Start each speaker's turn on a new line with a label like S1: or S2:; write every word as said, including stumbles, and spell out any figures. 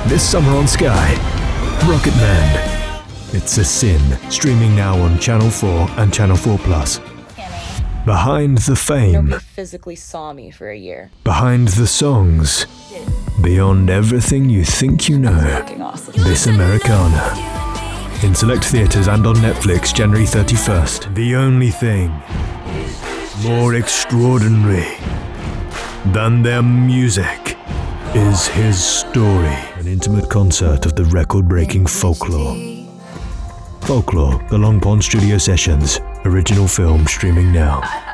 S1: This summer on Sky, Rocket Man. It's a Sin, streaming now on Channel four and Channel four Plus. Behind the fame.
S2: Nobody physically saw me for a year.
S1: Behind the songs. Beyond everything you think you know.
S2: Awesome.
S1: This Americana. In select theatres and on Netflix January thirty-first. The only thing more extraordinary than their music is his story. An intimate concert of the record-breaking Folklore. Folklore, the Long Pond Studio Sessions, original film streaming now.